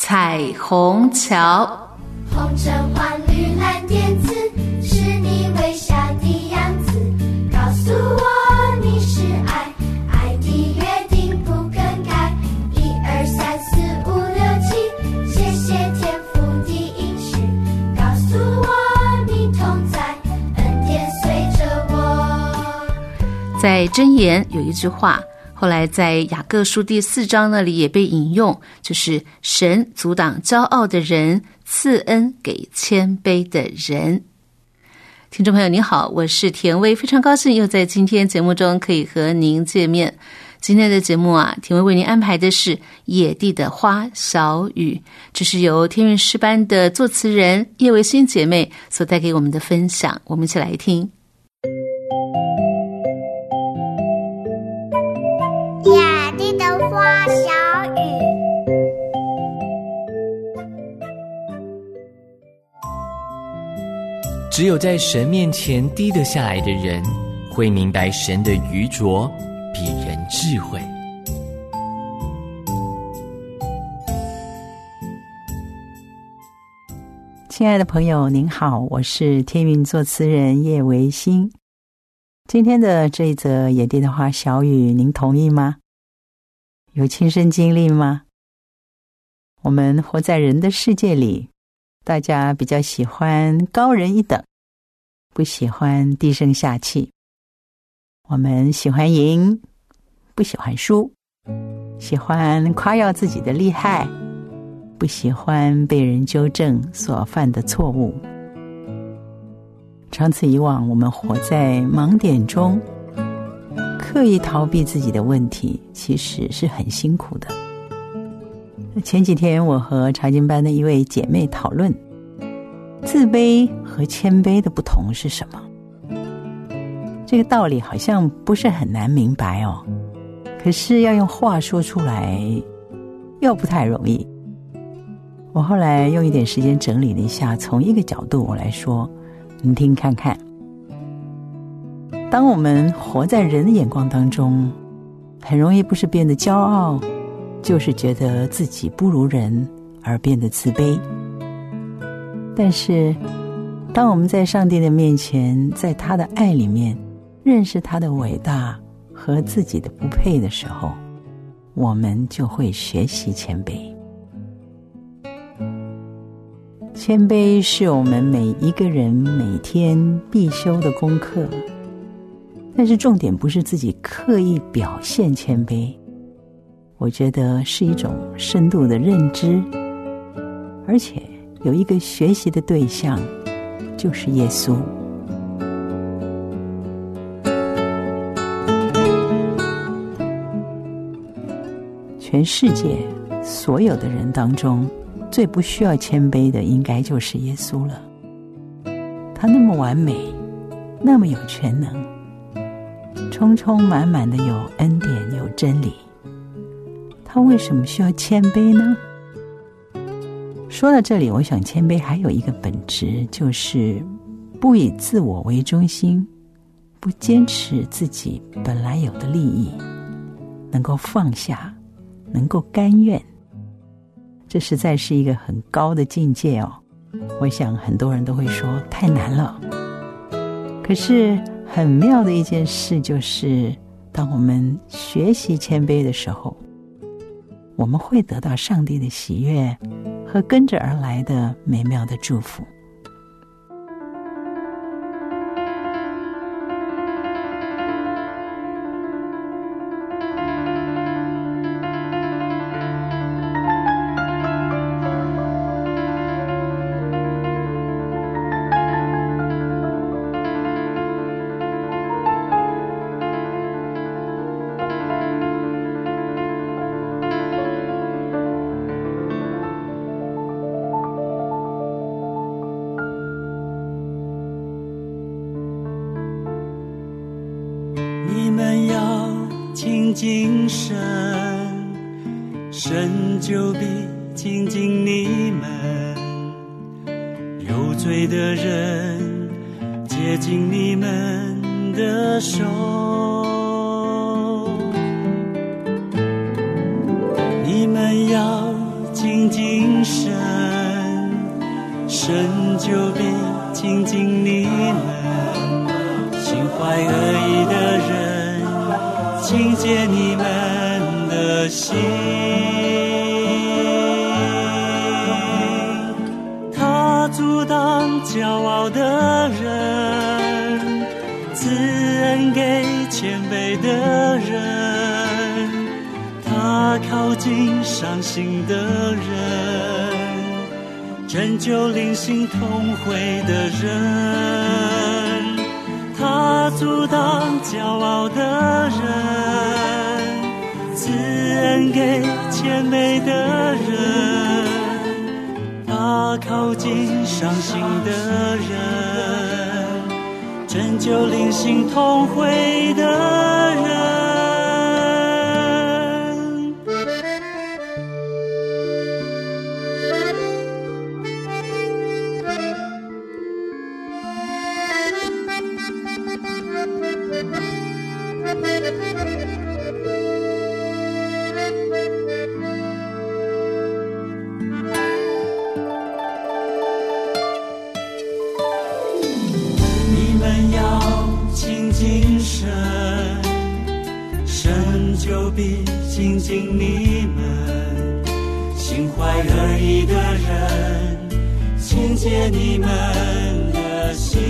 彩虹桥。 红橙黄绿蓝靛紫，是你微笑的样子，告诉我你是爱，爱的约定不更改。1、2、3、4、5、6、7，谢谢天父的应许，告诉我你同在，恩典随着我。 在箴言有一句话，后来在雅各书第4章那里也被引用，就是神阻挡骄傲的人，赐恩给谦卑的人。听众朋友您好，我是田薇，非常高兴又在今天节目中可以和您见面。今天的节目田薇为您安排的是野地的花小雨，这是由天韵诗班的作词人叶维新姐妹所带给我们的分享，我们一起来听。 野地的花小雨， 只有在神面前低得下来的人，会明白神的愚拙比人智慧。 亲爱的朋友您好，我是天韵作词人叶维新。今天的这一则野地的花小雨，您同意吗？有亲身经历吗？我们活在人的世界里，大家比较喜欢高人一等，不喜欢低声下气。我们喜欢赢，不喜欢输，喜欢夸耀自己的厉害，不喜欢被人纠正所犯的错误。长此以往，我们活在盲点中，刻意逃避自己的问题，其实是很辛苦的。前几天我和查经班的一位姐妹讨论，自卑和谦卑的不同是什么？这个道理好像不是很难明白哦，可是要用话说出来又不太容易。我后来用一点时间整理了一下，从一个角度我来说，你听看看。当我们活在人的眼光当中，很容易不是变得骄傲，就是觉得自己不如人而变得自卑。但是当我们在上帝的面前，在他的爱里面认识他的伟大和自己的不配的时候，我们就会学习谦卑。谦卑是我们每一个人每天必修的功课，但是重点不是自己刻意表现谦卑，我觉得是一种深度的认知，而且有一个学习的对象，就是耶稣。全世界所有的人当中，最不需要谦卑的应该就是耶稣了。他那么完美，那么有全能，充充满满的有恩典有真理，他为什么需要谦卑呢？说到这里，我想谦卑还有一个本质，就是不以自我为中心，不坚持自己本来有的利益，能够放下，能够甘愿。这实在是一个很高的境界哦，我想很多人都会说太难了。可是很妙的一件事就是，当我们学习谦卑的时候，我们会得到上帝的喜悦和跟着而来的美妙的祝福。 亲近神，神就必亲近你们。有罪的人接近你们的手，你们要亲近神就必亲近你们，心怀恶意的人清洁你们的心。他阻挡骄傲的人，赐恩给谦卑的人，他靠近伤心的人，拯救灵性同会的人。他阻挡骄傲的人，赐恩给谦卑的人，他靠近伤心的人，拯救灵性同会的人。你们要亲近神，神就必亲近你们，心怀恶意的人清洁你们的心。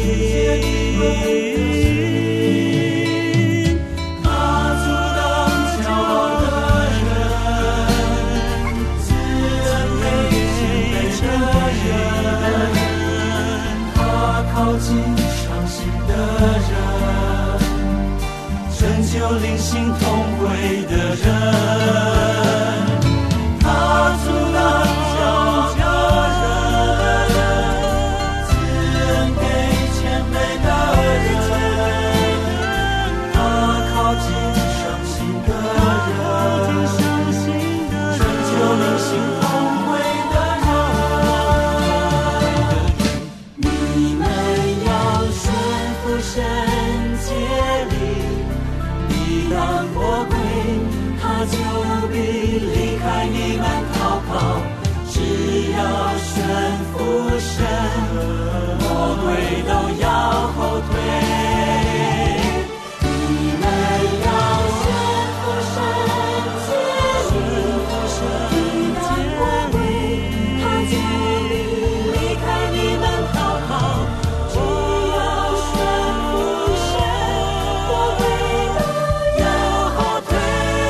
他阻挡骄傲的人，赐恩给谦卑的人，他靠近伤心的人，拯救灵性同会的人。他阻挡骄傲的人，赐恩给谦卑的人，他靠近伤心的人，拯救灵性同会的人。你们要顺服神诫令，抵挡魔鬼，他就必离开你们逃跑。只要顺服神，魔鬼都要后退。你们要顺服神诫令，抵挡魔鬼，他就必离开你们逃跑。只要顺服神，魔鬼都要后退。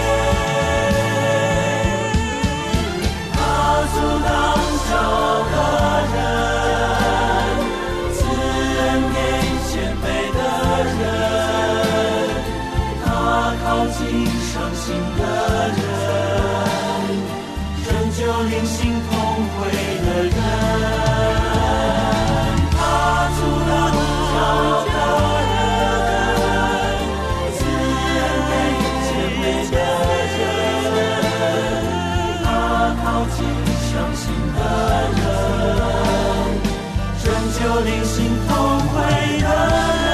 他阻挡骄傲的人，赐恩给谦卑的人，他靠近伤心的人，拯救灵性同会的人。他阻挡骄傲的人，赐恩给谦卑的人，他靠近伤心的人，拯救灵性同会的人。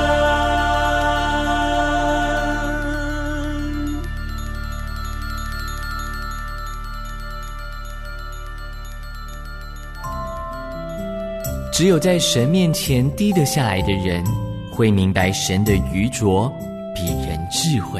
只有在神面前低得下来的人，会明白神的愚拙比人智慧。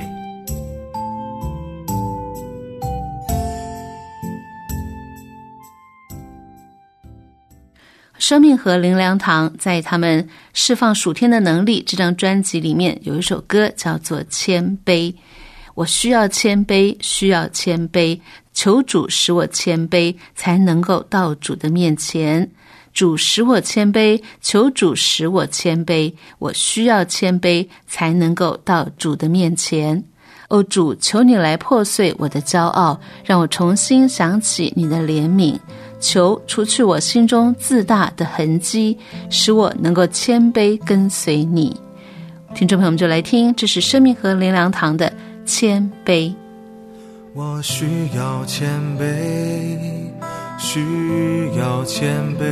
生命和灵粮堂在他们释放属天的能力这张专辑里面有一首歌叫做谦卑。我需要谦卑，需要谦卑，求主使我谦卑，才能够到主的面前。主使我谦卑，求主使我谦卑，我需要谦卑，才能够到主的面前。哦，主，求你来破碎我的骄傲，让我重新想起你的怜悯。求除去我心中自大的痕迹，使我能够谦卑跟随你。听众朋友们就来听，这是生命和灵粮堂的谦卑。 我需要谦卑，需要谦卑，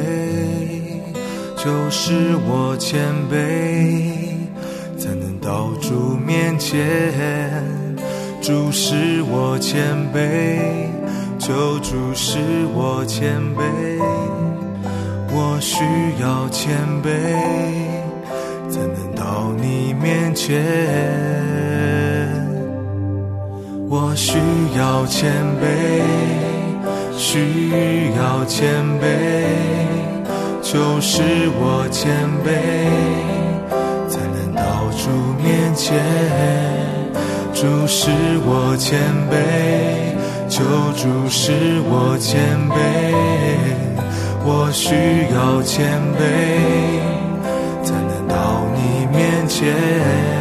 就是我谦卑，才能到主面前。主使我谦卑，求主使我谦卑。 我需要谦卑，才能到你面前。我需要谦卑，需要谦卑，就是我谦卑，才能到主面前。主是我谦卑，救主是我谦卑，我需要谦卑，才能到你面前。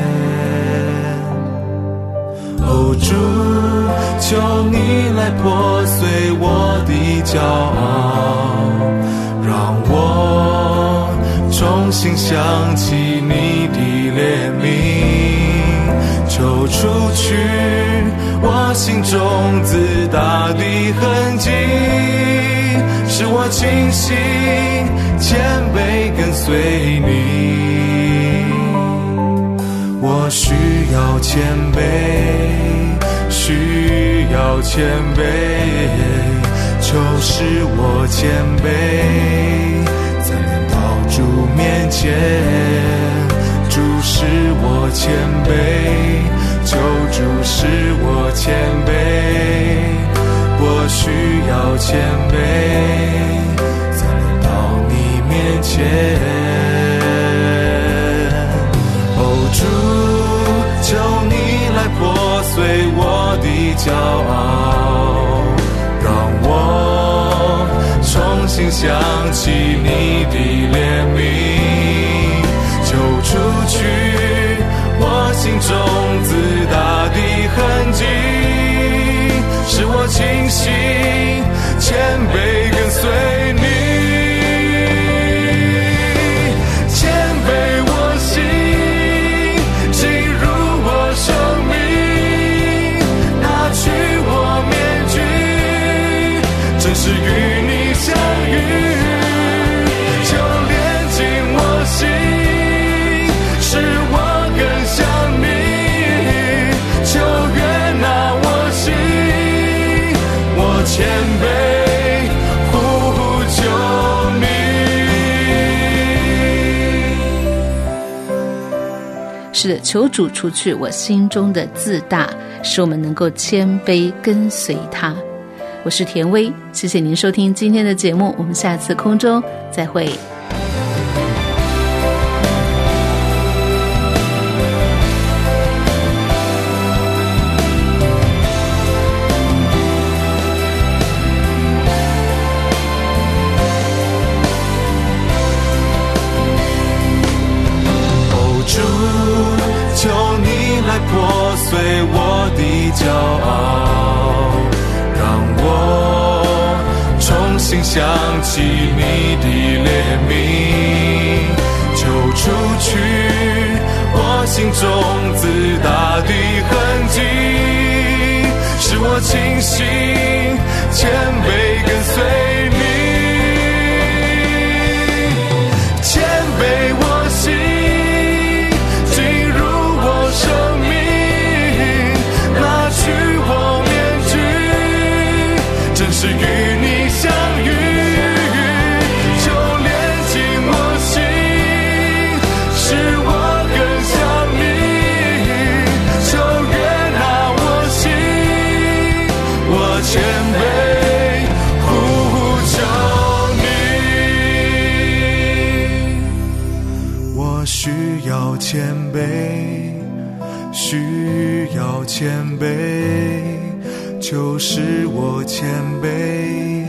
哦，主，求你来破碎我的骄傲，让我重新想起你的怜悯，求除去我心中自大的痕迹，使我清醒谦卑跟随你。我需要谦卑，需要谦卑，求使我谦卑，才能到主面前。主是我谦卑，救主是我谦卑，我需要谦卑，才能到你面前。主，求你来破碎我的骄傲，让我重新想起你的怜悯，求除去我心中自大的痕迹，使我清醒谦卑跟随你。是与你相遇，就连进我心，使我更像你，就悦纳我心，我谦卑呼求你。 是的，求主除去我心中的自大，使我们能够谦卑跟随他。我是田薇，谢谢您收听今天的节目，我们下次空中再会。 哦，主，求你来破碎我的骄傲，我重新想起你的怜悯，就除去我心中自大的痕迹，使我清醒谦卑跟随你，谦卑我心进入我生命，拿去我正是与你相遇，就连进我心，使我更像你，就悦纳我心，我谦卑呼求你。我需要谦卑，需要谦卑，就是我谦卑，